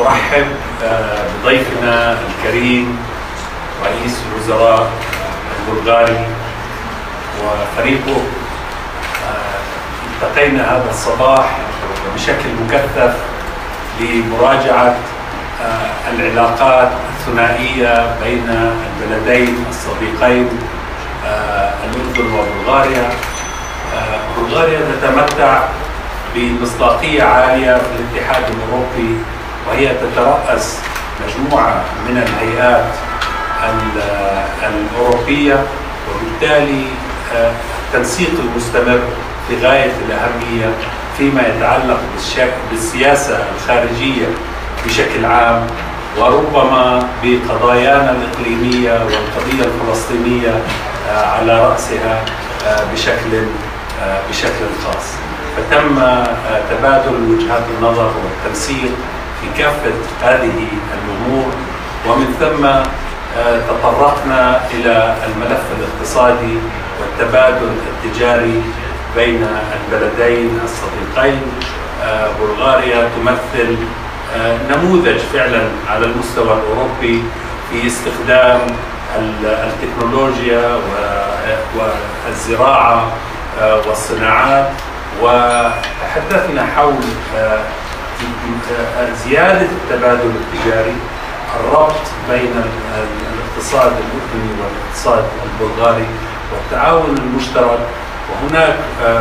أرحب بضيفنا الكريم رئيس الوزراء البلغاري وفريقه. التقينا هذا الصباح بشكل مكثف لمراجعة العلاقات الثنائية بين البلدين الصديقين الأردن وبلغاريا. بلغاريا تتمتع بمصداقية عالية في الاتحاد الأوروبي، وهي تترأس مجموعة من الهيئات الأوروبية، وبالتالي التنسيق المستمر في غاية الأهمية فيما يتعلق بالسياسة الخارجية بشكل عام، وربما بقضايانا الإقليمية والقضية الفلسطينية على رأسها بشكل خاص. فتم تبادل وجهات النظر والتنسيق في كافة هذه الأمور، ومن ثم تطرقنا إلى الملف الاقتصادي والتبادل التجاري بين البلدين الصديقين. بلغاريا تمثل نموذج فعلا على المستوى الأوروبي في استخدام التكنولوجيا والزراعة والصناعات، وتحدثنا حول زيادة التبادل التجاري، الربط بين الاقتصاد الأردني والاقتصاد البلغاري والتعاون المشترك. وهناك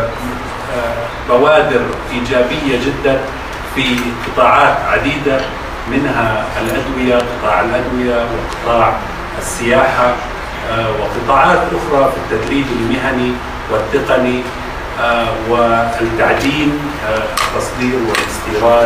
بوادر إيجابية جدا في قطاعات عديدة، منها الأدوية، قطاع الأدوية وقطاع السياحة، وقطاعات أخرى في التدريب المهني والتقني والتعدين، التصدير والاستيراد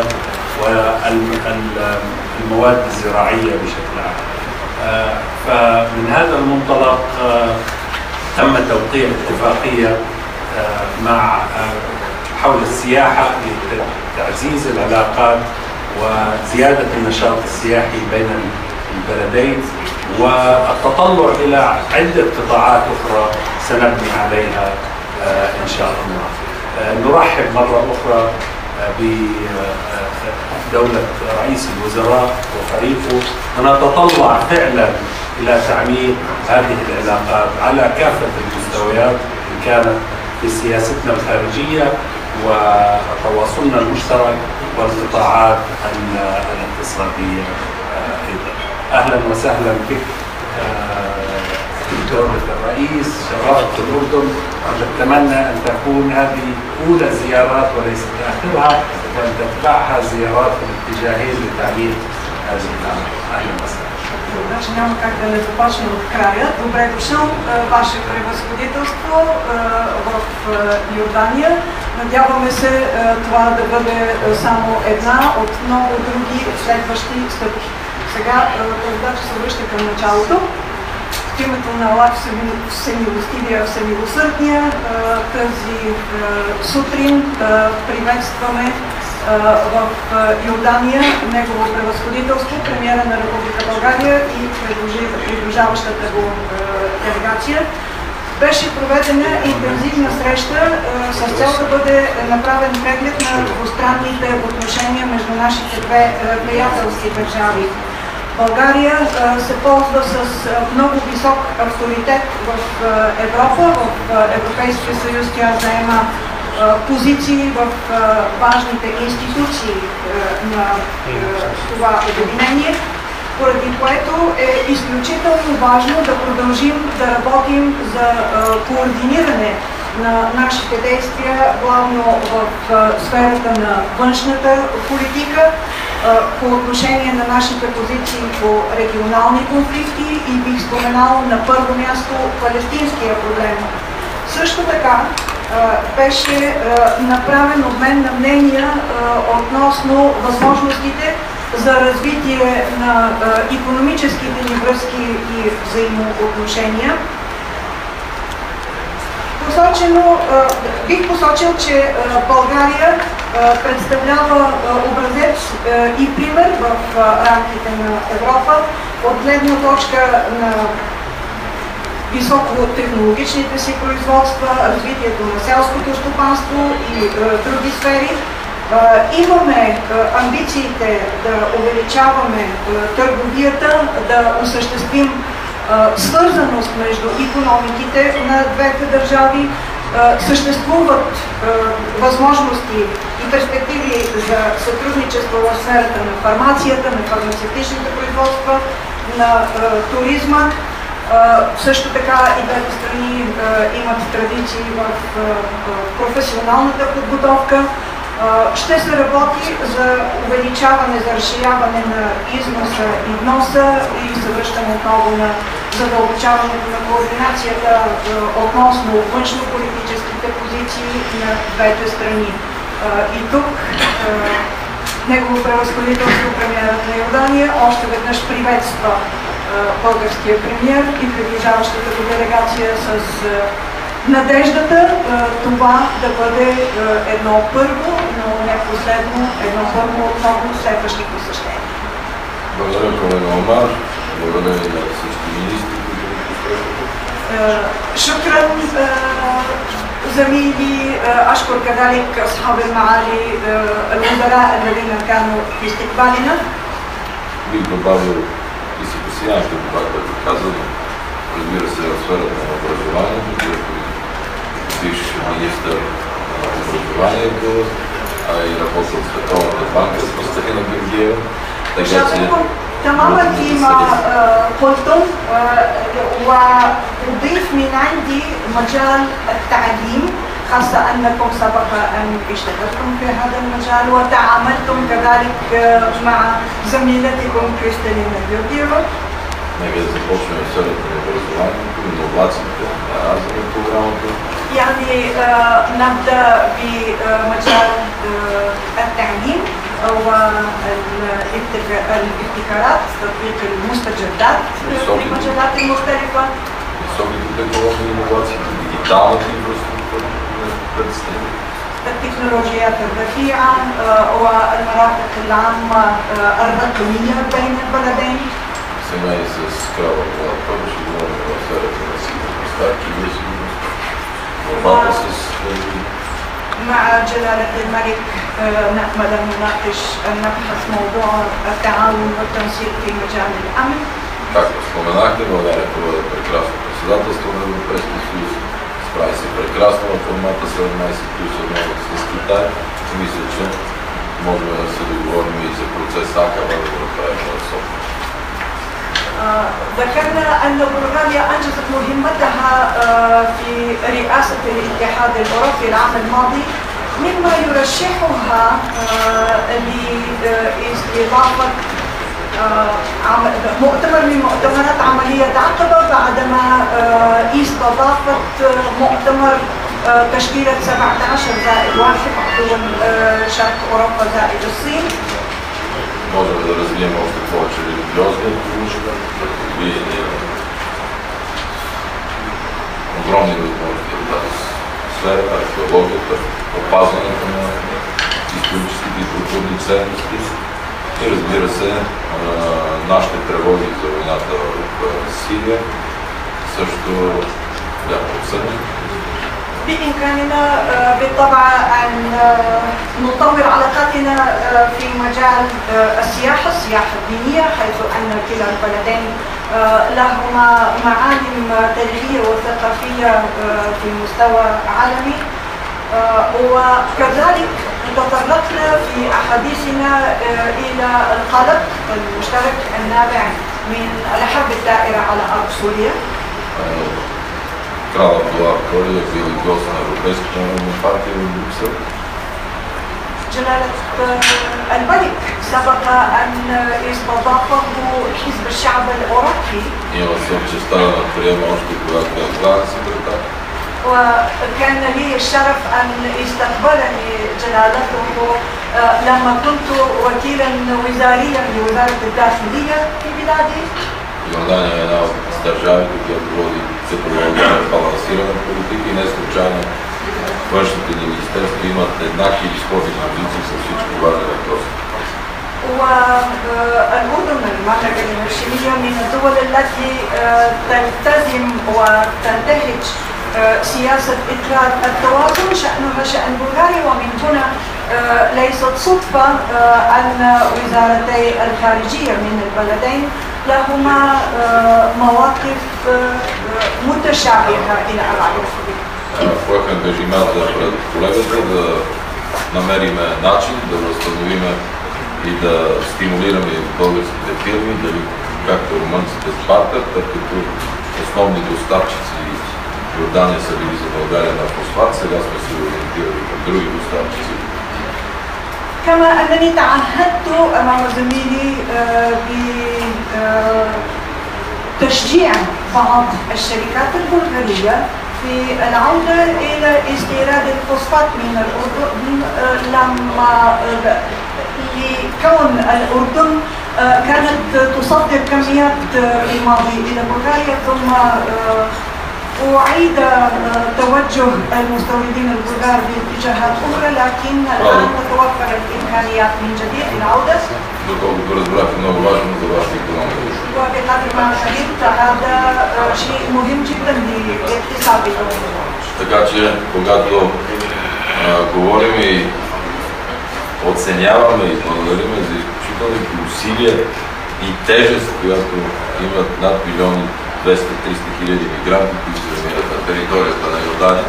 والمواد الزراعية بشكل عام. فمن هذا المنطلق تم توقيع اتفاقية مع حول السياحة لتعزيز العلاقات وزيادة النشاط السياحي بين البلدين، والتطلع إلى عدة قطاعات أخرى سنبني عليها إن شاء الله. نرحب مرة أخرى بدولة رئيس الوزراء وفريقه، ونتطلع فعلا إلى تعميق هذه العلاقات على كافة المستويات، إن كانت في سياستنا الخارجية وتواصلنا المشترك والقطاعات الاقتصادية أيضا. أهلا وسهلا بك دولة الرئيس، شرفت الأردن، ونتمنى أن تكون هذه أولى زيارات وليست آخرها، وأن تتبعها زيارات في الاتجاهين لتعميق هذه العلاقة. أهلا وسهلا. Значи няма как да не започнем от края. Добре дошъл, Ваше превъзходителство в Йордания. Надяваме се това да бъде само една от много други следващи стъпки. Сега, когато се връща към началото, в името на Аллах Всемилостивия, Всемилосърдния, тази сутрин приветстваме в Йордания негово превъзходителство, премиера на Република България и придружаващата го делегация. Беше проведена интензивна среща с цел да бъде направен преглед на двустранните отношения между нашите две приятелски държави. България се ползва с много висок авторитет в Европа, в Европейския съюз. Тя заема позиции в важните институции на това обединение, поради което е изключително важно да продължим да работим за координиране на нашите действия, главно в сферата на външната политика, по отношение на нашите позиции по регионални конфликти и бих споменал на първо място палестинския проблем. Също така беше направен обмен на мнения относно възможностите за развитие на икономическите ни връзки и взаимоотношения. Бих посочил, че България представлява образец и пример в рамките на Европа от гледна точка на високотехнологичните си производства, развитието на селското стопанство и други сфери. Имаме амбициите да увеличаваме търговията, да осъществим свързаност между икономиките на двете държави. Съществуват възможности и перспективи за сътрудничество в сферата на фармацията, на фармацевтичните производства, на туризма. Също така и двете страни имат традиции в професионалната подготовка. Ще се работи за увеличаване, за разширяване на износа и вноса и се връщаме отново на задълбочаването на координацията относно външно-политическите позиции на двете страни. И тук негово превъзходителство премиерът на Йордания още веднъж приветства българския премиер и приближаващата го делегация с надеждата това да бъде едно първо, но не последно, едно първо от много следващи посещения. Благодаря, колега Омар. Благодаря и на всички министри, които ни посрещаха. شكرا زميلي، أشكر كذلك أصحاب المعالي الوزراء الذين كانوا في استقبالنا. Бих добавил и си посиянето това, което каза, разбира се, в сферата на образованието, където бивш министър на образованието, а и работил в Световната банка с Костадина Георгиева. تماما فيما قلتم، وأضيف من عندي مجال التعليم، خاصة أنكم سبق أن اشتغلتم في هذا المجال وتعاملتم كذلك مع زميلتكم كريستالينا جеоргиева. Нека да започнем в сферата на образованието, иновациите, разни програмата. يعني نبدأ بمجال التعليم والابتكارات، تطبيق المستجدات في المجالات المختلفة. Високите технологии, иновациите, дигиталната инфраструктура предстои. التكنولوجيات الرفيعة والمرافق العامة الرقمية بين البلدين. Сега и с крава това ще говорим в сферата на сигурността, киберсигурност, борбата с مع جلالة الملك نأمل أن نناقش نبحث موضوع التعاون والتنسيق في مجال الأمن. Както споменахте, България проведе прекрасно председателство на Европейския съюз, справи се прекрасно в формата 17+1 с Китай. Мисля, че можем да се договорим и за процес АКБ да го направим в София. ذكرنا أن بلغاريا أنجزت مهمتها في رئاسة الاتحاد الأوروبي العام الماضي، مما يرشحها لاستضافة مؤتمر من مؤتمرات عملية عقبة بعدما استضافت مؤتمر تشكيلة 17+1 دول شرق أوروبا زائد الصين. Можем да развием още повече религиозния туризъм, да развием огромни възможности в тази сфера, археологията, опазването на историческите и културни ценности и разбира се нашите тревоги за войната в Сирия също бяха обсъдени. بإمكاننا بالطبع أن نطور علاقاتنا في مجال السياحة الدينية، حيث أن كلا البلدين لهما معالم تاريخية وثقافية في مستوى عالمي. وكذلك تطرقنا في أحاديثنا إلى القلق المشترك النابع من الحرب الدائرة على أرض سوريا. Кралът Едуард II е бил и гост на Европейската народна партия в Брюксел. جلالة الملك سبق أن استضافه حزب الشعب الأوروبي. Имал съм честта да приема още когато бях главен секретар. وكان لي الشرف أن استقبلني جلالته لما كنت وكيلا وزاريا لوزارة الداخلية في بلادي. Йордания е една от държавите, която води балансирана политика и не случайно външните ни министерства имат еднакви или сходни позиции с всички важни въпроси. والأردن المملكة الهاشمية من الدول التي تلتزم وتنتهج سياسة إدراك التوازن، شأنها شأن بلغاريا، ومن هنا ليست صدفة أن وزارتي الخارجية من البلدين لهما مواقف متشابهة إلى أبعد الحدود. Поех ангажимент пред колегата да намерим начин да възстановим и да стимулираме българските фирми, дали както румънците с Бартер, тъй като основни доставчици Йордания са били за България на фосфат, сега сме се ориентирали към други доставчици. كما أنني تعهدت أمام زميلي بتشجيع بعض الشركات البلغارية في العودة إلى استيراد الفوسفات من الأردن لما لكون الأردن كانت تصدر كميات في الماضي إلى بلغاريا ثم أعيد توجه المستوردين البلغار باتجاهات أخرى لكن الآن تتوفر الإمكانيات من جديد للعودة. وبقدر ما فهمت هذا شيء مهم جدا لاكتساب الأردن. Така че, когато говорим и оценяваме и благодарим за изключителните усилия и тежест, която имат над 1,200-300 хиляди мигранти, които се намират на територията на Йордания.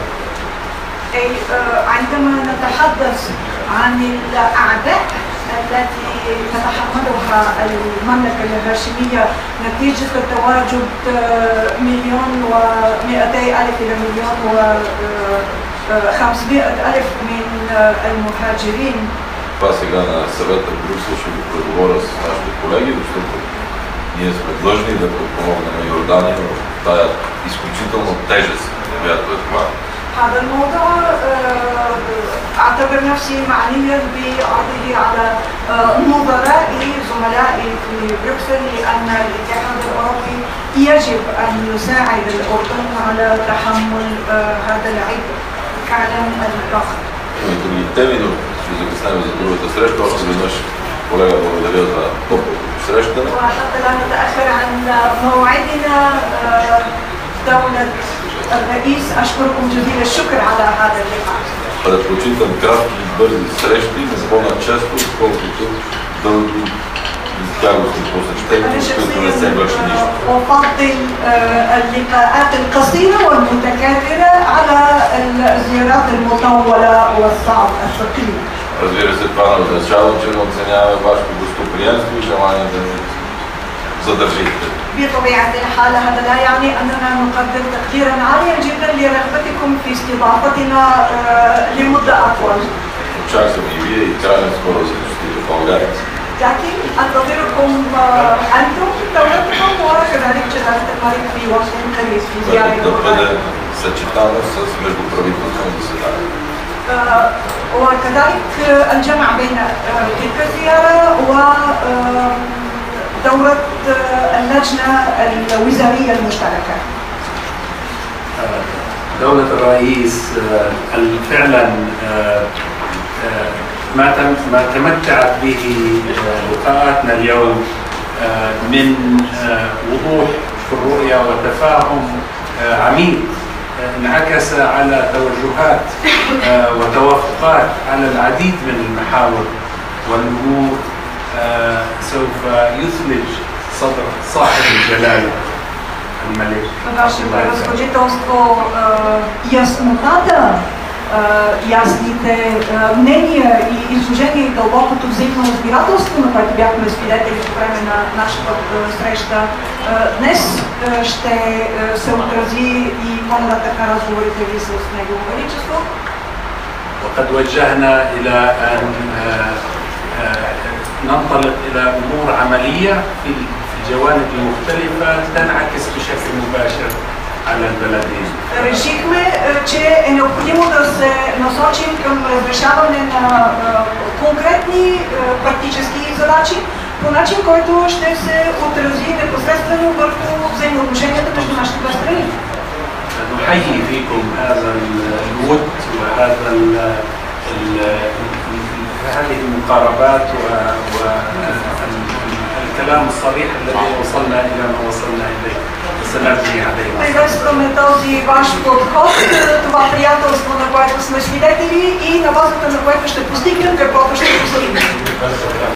عندما نتحدث عن الأعباء التي تتحملها المملكة الهاشمية نتيجة تواجد 1,200,000 إلى 1,500,000 من المهاجرين. Това сега на съвета в Брюксел ще го преговоря с нашите колеги, защото ние сме длъжни да подпомогнем Йордания в тая изключително тежест, която е това. هذا الموضوع أعتبر نفسي معنيا بعرضه على نظرائي زملائي في بروكسل لأن الاتحاد الأوروبي يجب أن يساعد الأردن على تحمل هذا العبء فعلا الضخم. Други теми, но ще закъснем за другата среща. Още веднъж, колега, благодаря за топлото срещане. وحتى لا نتأخر عن موعدنا دولة الرئيس أشكركم جزيل الشكر على هذا اللقاء. Предпочитам кратки и бързи срещи, но по-начесто, отколкото дълги и тягостни посещения, в които не се върши нищо. أفضل اللقاءات القصيرة والمتكررة على الزيارات المطولة والصعب الثقيل. Разбира се, това не означава, че не оценяваме вашето гостоприемство и желание да ни задържите. بطبيعة الحال هذا لا يعني أننا نقدر تقديرا عاليا جدا لرغبتكم في استضافتنا لمدة أطول. Очаквам и вие и крайно скоро да се посетите България. لكن أنتظركم أنتم دولتكم وكذلك جلالة الملك في وقت قريب في زيارة Да бъде съчетано с междуправителствено заседание. وكذلك الجمع بين تلك الزيارة ودورة اللجنة الوزارية المشتركة. دولة الرئيس فعلا ما تمتعت به لقاءاتنا اليوم من وضوح في الرؤية وتفاهم عميق انعكس على توجهات وتوافقات على العديد من المحاور والأمور سوف يثلج صدر صاحب الجلالة الملك. Ваше превъзходителство, яснотата, ясните мнения и изложения и дълбокото взаимно разбирателство, на което бяхме свидетели по време на нашата среща днес, ще се отрази и по-нататък на разговорите ви с Негово Величество. وقد وجهنا إلى أن ننطلق إلى أمور عملية في الجوانب المختلفة تنعكس بشكل مباشر على البلدين. Решихме, че е необходимо да се насочим към разрешаване на конкретни практически задачи по начин, който ще се отрази непосредствено върху взаимоотношенията между нашите две страни. نحيي فيكم هذا الود وهذا هذه المقاربات الكلام الصريح الذي وصلنا إلى ما وصلنا إليه وسنبني عليه. Приветстваме този ваш подход, това приятелство, на което сме свидетели и на базата на което ще постигнем каквото ще постигнем.